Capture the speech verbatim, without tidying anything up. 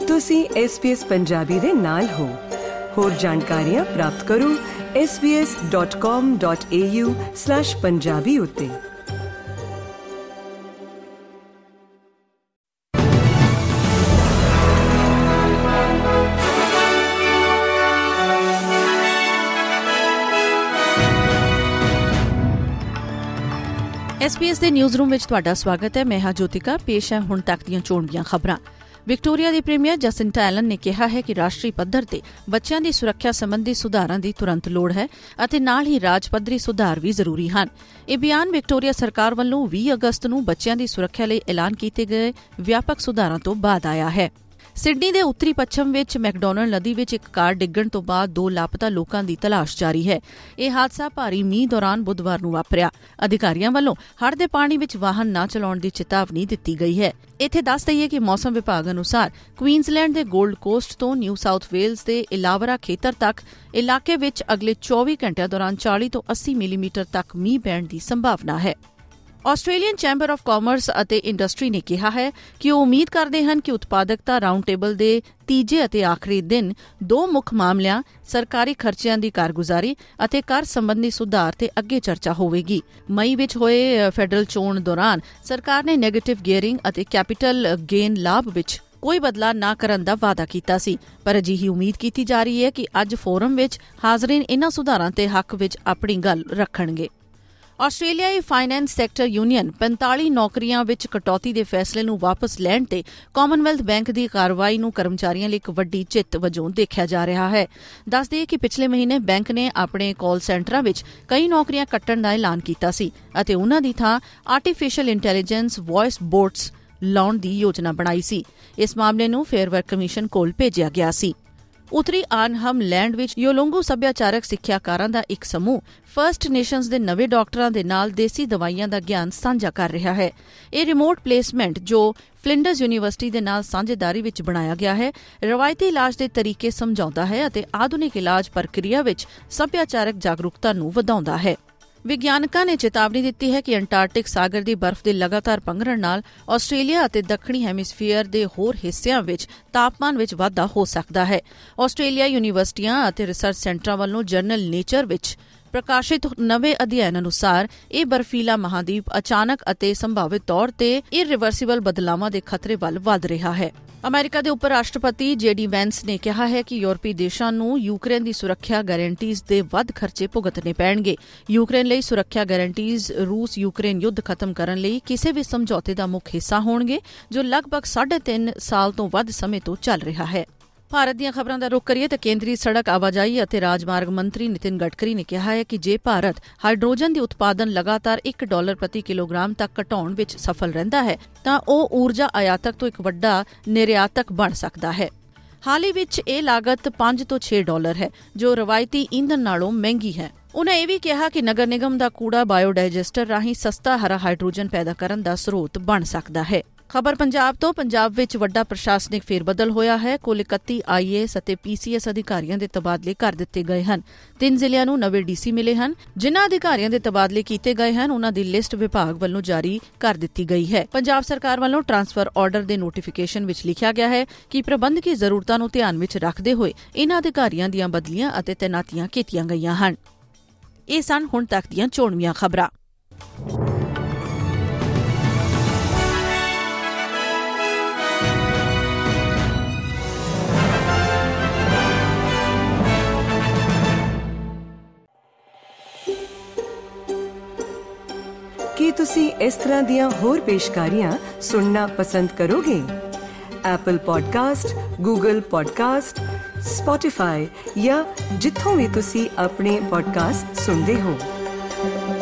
ਤੁਸੀਂ S B S Punjabi ਦੇ ਨਾਲ ਹੋ। ਹੋਰ ਜਾਣਕਾਰੀਆਂ ਪ੍ਰਾਪਤ ਕਰੋ S B S dot com dot A U slash Punjabi ਉੱਤੇ। ਐਸ ਬੀ ਐਸ ਦੇ ਨਿਊਜ਼ ਰੂਮ ਵਿੱਚ ਤੁਹਾਡਾ ਸਵਾਗਤ ਹੈ। ਮੈਂ ਹਾਂ ਜੋਤਿਕਾ। ਪੇਸ਼ ਹੈ ਹੁਣ ਤੱਕ ਦੀਆਂ ਚੋਣ ਦੀਆਂ ਖਬਰਾਂ। ਵਿਕਟੋਰੀਆ ਦੀ ਪ੍ਰੀਮੀਅਰ ਜਸਿੰਟਾ ਐਲਨ ਨੇ ਕਿਹਾ ਹੈ ਕਿ ਰਾਸ਼ਟਰੀ ਪੱਧਰ ਤੇ ਬੱਚਿਆਂ ਦੀ ਸੁਰੱਖਿਆ ਸੰਬੰਧੀ ਸੁਧਾਰਾਂ ਦੀ ਤੁਰੰਤ ਲੋੜ ਹੈ ਅਤੇ ਨਾਲ ਹੀ ਰਾਜ ਪੱਧਰੀ ਸੁਧਾਰ ਵੀ ਜ਼ਰੂਰੀ ਹਨ। ਇਹ ਬਿਆਨ ਵਿਕਟੋਰੀਆ ਸਰਕਾਰ ਵੱਲੋਂ ਵੀਹ ਅਗਸਤ ਨੂੰ ਬੱਚਿਆਂ ਦੀ ਸੁਰੱਖਿਆ ਲਈ ਐਲਾਨ ਕੀਤੇ ਗਏ ਵਿਆਪਕ ਸੁਧਾਰਾਂ ਤੋਂ ਬਾਅਦ ਆਇਆ ਹੈ। ਸਿਡਨੀ ਦੇ ਉੱਤਰੀ ਪੱਛਮ ਵਿੱਚ ਮੈਕਡੋਨਲਡ ਨਦੀ ਵਿੱਚ ਇੱਕ ਕਾਰ ਡਿੱਗਣ ਤੋਂ ਬਾਅਦ ਦੋ ਲਾਪਤਾ ਲੋਕਾਂ ਦੀ ਤਲਾਸ਼ ਜਾਰੀ ਹੈ। ਇਹ ਹਾਦਸਾ ਭਾਰੀ ਮੀਂਹ ਦੌਰਾਨ ਬੁੱਧਵਾਰ ਨੂੰ ਵਾਪਰਿਆ। ਅਧਿਕਾਰੀਆਂ ਵੱਲੋਂ ਹੜ੍ਹ ਦੇ ਪਾਣੀ ਵਿੱਚ ਵਾਹਨ ਨਾ ਚਲਾਉਣ ਦੀ ਚੇਤਾਵਨੀ ਦਿੱਤੀ ਗਈ ਹੈ। ਇੱਥੇ ਦੱਸ ਦਈਏ ਕਿ ਮੌਸਮ ਵਿਭਾਗ ਅਨੁਸਾਰ ਕੁਈਨਜ਼ਲੈਂਡ ਦੇ ਗੋਲਡ ਕੋਸਟ ਤੋਂ ਨਿਊ ਸਾਊਥ ਵੇਲਜ਼ ਦੇ ਇਲਾਵਰਾ ਖੇਤਰ ਤੱਕ ਇਲਾਕੇ ਵਿੱਚ ਅਗਲੇ ਚੌਵੀ ਘੰਟਿਆਂ ਦੌਰਾਨ ਚਾਲੀ ਤੋਂ ਅੱਸੀ ਮਿਲੀਮੀਟਰ ਤੱਕ ਮੀਂਹ ਪੈਣ ਦੀ ਸੰਭਾਵਨਾ ਹੈ। ਆਸਟ੍ਰੇਲੀਅਨ ਚੈਂਬਰ ਆਫ ਕਾਮਰਸ ਅਤੇ ਇੰਡਸਟਰੀ ਨੇ ਕਿਹਾ ਹੈ ਕਿ ਉਹ ਉਮੀਦ ਕਰਦੇ ਹਨ ਕਿ ਉਤਪਾਦਕਤਾ ਰਾਊਂਡ ਟੇਬਲ ਦੇ ਤੀਜੇ ਅਤੇ ਆਖਰੀ ਦਿਨ ਦੋ ਮੁੱਖ ਮਾਮਲਿਆਂ ਸਰਕਾਰੀ ਖਰਚਿਆਂ ਦੀ ਕਾਰਗੁਜ਼ਾਰੀ ਅਤੇ ਕਰ ਸੰਬੰਧੀ ਸੁਧਾਰ ਤੇ ਅੱਗੇ ਚਰਚਾ ਹੋਵੇਗੀ। ਮਈ ਵਿੱਚ ਹੋਏ ਫੈਡਰਲ ਚੋਣ ਦੌਰਾਨ ਸਰਕਾਰ ਨੇ ਨੈਗੇਟਿਵ ਗੀਅਰਿੰਗ ਅਤੇ ਕੈਪੀਟਲ ਗੇਨ ਲਾਭ ਵਿੱਚ ਕੋਈ ਬਦਲਾਅ ਨਾ ਕਰਨ ਦਾ ਵਾਅਦਾ ਕੀਤਾ ਸੀ, ਪਰ ਅਜਿਹੀ ਉਮੀਦ ਕੀਤੀ ਜਾ ਰਹੀ ਹੈ ਕਿ ਅੱਜ ਫੋਰਮ ਵਿੱਚ ਹਾਜ਼ਰੀਨ ਇਨ੍ਹਾਂ ਸੁਧਾਰਾਂ ਤੇ ਹੱਕ ਵਿੱਚ ਆਪਣੀ ਗੱਲ ਰੱਖਣਗੇ। ਆਸਟ੍ਰੇਲੀਆਈ ਫਾਈਨੈਂਸ ਸੈਕਟਰ ਯੂਨੀਅਨ ਪੰਤਾਲੀ ਨੌਕਰੀਆਂ ਵਿੱਚ ਕਟੌਤੀ ਦੇ ਫੈਸਲੇ ਨੂੰ ਵਾਪਸ ਲੈਣ ਤੇ ਕਾਮਨਵੈਲਥ ਬੈਂਕ ਦੀ ਕਾਰਵਾਈ ਨੂੰ ਕਰਮਚਾਰੀਆਂ ਲਈ ਇੱਕ ਵੱਡੀ ਜਿੱਤ ਵਜੋਂ ਦੇਖਿਆ ਜਾ ਰਿਹਾ ਹੈ। ਦੱਸ ਦੇਈਏ ਕਿ ਪਿਛਲੇ ਮਹੀਨੇ ਬੈਂਕ ਨੇ ਆਪਣੇ ਕਾਲ ਸੈਂਟਰਾਂ ਵਿੱਚ ਕਈ ਨੌਕਰੀਆਂ ਕੱਟਣ ਦਾ ਐਲਾਨ ਕੀਤਾ ਸੀ ਅਤੇ ਉਨ੍ਹਾਂ ਦੀ ਥਾਂ ਆਰਟੀਫੀਸ਼ੀਅਲ ਇੰਟੈਲੀਜੈਂਸ ਵੌਇਸ ਬੋਟਸ ਲਾਉਣ ਦੀ ਯੋਜਨਾ ਬਣਾਈ ਸੀ। ਇਸ ਮਾਮਲੇ ਨੂੰ ਫੇਅਰ ਵਰਕ ਕਮਿਸ਼ਨ ਕੋਲ ਭੇਜਿਆ ਗਿਆ ਸੀ। ਉੱਤਰੀ ਆਰਨਹਮ ਲੈਂਡ ਵਿੱਚ ਯੋਲੋਂਗੋ ਸੱਭਿਆਚਾਰਕ ਸਿੱਖਿਆਕਾਰਾਂ ਦਾ ਇੱਕ ਸਮੂਹ ਫਰਸਟ ਨੇਸ਼ਨਜ਼ ਦੇ ਨਵੇਂ ਡਾਕਟਰਾਂ ਦੇ ਨਾਲ ਦੇਸੀ ਦਵਾਈਆਂ ਦਾ ਗਿਆਨ ਸਾਂਝਾ ਕਰ ਰਿਹਾ ਹੈ। ਇਹ ਰਿਮੋਟ ਪਲੇਸਮੈਂਟ ਜੋ ਫਲਿੰਡਰਜ਼ ਯੂਨੀਵਰਸਿਟੀ ਦੇ ਨਾਲ ਸਾਂਝੇਦਾਰੀ ਵਿੱਚ ਬਣਾਇਆ ਗਿਆ ਹੈ, ਰਵਾਇਤੀ ਇਲਾਜ ਦੇ ਤਰੀਕੇ ਸਮਝਾਉਂਦਾ ਹੈ ਅਤੇ ਆਧੁਨਿਕ ਇਲਾਜ ਪ੍ਰਕਿਰਿਆ ਵਿੱਚ ਸੱਭਿਆਚਾਰਕ ਜਾਗਰੂਕਤਾ ਨੂੰ ਵਧਾਉਂਦਾ ਹੈ। ਵਿਗਿਆਨਕਾਂ ਨੇ ਚੇਤਾਵਨੀ ਦਿੱਤੀ ਹੈ ਕਿ ਅੰਟਾਰਕਟਿਕ ਸਾਗਰ ਦੀ ਬਰਫ਼ ਦੇ ਲਗਾਤਾਰ ਪੰਘਰਣ ਨਾਲ ਆਸਟ੍ਰੇਲੀਆ ਅਤੇ ਦੱਖਣੀ ਹੈਮੀਸਫੀਅਰ ਦੇ ਹੋਰ ਹਿੱਸਿਆਂ ਵਿੱਚ ਤਾਪਮਾਨ ਵਿੱਚ ਵਾਧਾ ਹੋ ਸਕਦਾ ਹੈ। ਆਸਟ੍ਰੇਲੀਆ ਯੂਨੀਵਰਸਿਟੀਆਂ ਅਤੇ ਰਿਸਰਚ ਸੈਂਟਰਾਂ ਵੱਲੋਂ ਜਰਨਲ ਨੇਚਰ ਵਿੱਚ ਪ੍ਰਕਾਸ਼ਿਤ ਨਵੇਂ ਅਧਿਐਨ ਅਨੁਸਾਰ ਇਹ ਬਰਫੀਲਾ ਮਹਾਦੀਪ ਅਚਾਨਕ ਅਤੇ ਸੰਭਾਵਿਤ ਤੌਰ ਤੇ ਇਰਰਿਵਰਸੀਬਲ ਬਦਲਾਵਾਂ ਦੇ ਖਤਰੇ ਵੱਲ ਵਧ ਰਿਹਾ ਹੈ। ਅਮਰੀਕਾ ਦੇ ਉਪ ਰਾਸ਼ਟਰਪਤੀ ਜੇ ਡੀ ਵੈਂਸ ਨੇ ਕਿਹਾ ਹੈ ਕਿ ਯੂਰਪੀ ਦੇਸ਼ਾਂ ਨੂੰ ਯੂਕਰੇਨ ਦੀ ਸੁਰੱਖਿਆ ਗਾਰੰਟੀਜ਼ ਦੇ ਵੱਧ ਖਰਚੇ ਭੁਗਤਣੇ ਪੈਣਗੇ। ਯੂਕਰੇਨ ਲਈ ਸੁਰੱਖਿਆ ਗਾਰੰਟੀਜ਼ ਰੂਸ ਯੂਕਰੇਨ ਯੁੱਧ ਖਤਮ ਕਰਨ ਲਈ ਕਿਸੇ ਵੀ ਸਮਝੌਤੇ ਦਾ ਮੁੱਖ ਹਿੱਸਾ ਹੋਣਗੇ, ਜੋ ਲਗਭਗ ਸਾਢੇ ਤਿੰਨ ਸਾਲ ਤੋਂ ਵੱਧ ਸਮੇਂ ਤੋਂ ਚੱਲ ਰਿਹਾ ਹੈ। ਭਾਰਤ ਦੀਆਂ ਖਬਰਾਂ ਦਾ ਰੁਖ ਕਰੀਏ ਤਾਂ ਕੇਂਦਰੀ ਸੜਕ ਆਵਾਜਾਈ ਅਤੇ ਰਾਜਮਾਰਗ ਮੰਤਰੀ ਨਿਤਿਨ ਗਡਕਰੀ ਨੇ ਕਿਹਾ ਹੈ ਕਿ ਜੇ ਭਾਰਤ ਹਾਈਡਰੋਜਨ ਦੀ ਉਤਪਾਦਨ ਲਗਾਤਾਰ ਇੱਕ ਡਾਲਰ ਪ੍ਰਤੀ ਕਿਲੋਗ੍ਰਾਮ ਤੱਕ ਘਟਾਉਣ ਵਿੱਚ ਸਫਲ ਰਹਿੰਦਾ ਹੈ ਤਾਂ ਉਹ ਊਰਜਾ ਆਯਾਤਕ ਤੋਂ ਇੱਕ ਵੱਡਾ ਨਿਰਯਾਤਕ ਬਣ ਸਕਦਾ ਹੈ। ਹਾਲ ਹੀ ਵਿੱਚ ਇਹ ਲਾਗਤ ਪੰਜ ਤੋਂ ਛੇ ਡਾਲਰ ਹੈ, ਜੋ ਰਵਾਇਤੀ ਈਂਧਨ ਨਾਲੋਂ ਮਹਿੰਗੀ ਹੈ। ਉਨ੍ਹਾਂ ਇਹ ਵੀ ਕਿਹਾ ਕਿ ਨਗਰ ਨਿਗਮ ਦਾ ਕੂੜਾ ਬਾਇਓਡਾਇਜੈਸਟਰ ਰਾਹੀਂ ਸਸਤਾ ਹਰਾ ਹਾਈਡਰੋਜਨ ਪੈਦਾ ਕਰਨ ਦਾ ਸਰੋਤ ਬਣ ਸਕਦਾ ਹੈ। ਖਬਰ ਪੰਜਾਬ ਤੋਂ। ਪੰਜਾਬ ਵਿੱਚ ਵੱਡਾ ਪ੍ਰਸ਼ਾਸਨਿਕ ਫੇਰਬਦਲ ਹੋਇਆ ਹੈ। ਕੁੱਲ ਇਕੱਤੀ ਆਈ ਏ ਐਸ ਅਤੇ ਪੀ ਸੀ ਐਸ ਅਧਿਕਾਰੀਆਂ ਦੇ ਤਬਾਦਲੇ ਕਰ ਦਿੱਤੇ ਗਏ ਹਨ। ਤਿੰਨ ਜ਼ਿਲ੍ਹਿਆਂ ਨੂੰ ਨਵੇਂ ਡੀ ਸੀ ਮਿਲੇ ਹਨ। ਜਿਨ੍ਹਾਂ ਅਧਿਕਾਰੀਆਂ ਦੇ ਤਬਾਦਲੇ ਕੀਤੇ ਗਏ ਹਨ, ਉਨ੍ਹਾਂ ਦੀ ਲਿਸਟ ਵਿਭਾਗ ਵੱਲੋਂ ਜਾਰੀ ਕਰ ਦਿੱਤੀ ਗਈ ਹੈ। ਪੰਜਾਬ ਸਰਕਾਰ ਵੱਲੋਂ ਟਰਾਂਸਫਰ ਆਰਡਰ ਦੇ ਨੋਟੀਫਿਕੇਸ਼ਨ ਵਿੱਚ ਲਿਖਿਆ ਗਿਆ ਹੈ ਕਿ ਪ੍ਰਬੰਧਕੀ ਜ਼ਰੂਰਤਾਂ ਨੂੰ ਧਿਆਨ ਵਿੱਚ ਰੱਖਦੇ ਹੋਏ ਇਨ੍ਹਾਂ ਅਧਿਕਾਰੀਆਂ ਦੀਆਂ ਬਦਲੀਆਂ ਅਤੇ ਤੈਨਾਤੀਆਂ ਕੀਤੀਆਂ ਗਈਆਂ ਹਨ। ਇਹ ਸਨ ਹੁਣ ਤੱਕ ਦੀਆਂ ਚੋਣਵੀਆਂ ਖਬਰਾਂ। ਕੀ ਤੁਸੀਂ ਇਸ ਤਰ੍ਹਾਂ ਦੀਆਂ ਹੋਰ ਪੇਸ਼ਕਾਰੀਆਂ ਸੁਣਨਾ ਪਸੰਦ ਕਰੋਗੇ? Apple podcast, Google podcast, Spotify ਜਾਂ ਜਿੱਥੋਂ ਵੀ ਤੁਸੀਂ ਆਪਣੇ ਪੋਡਕਾਸਟ ਸੁਣਦੇ ਹੋ।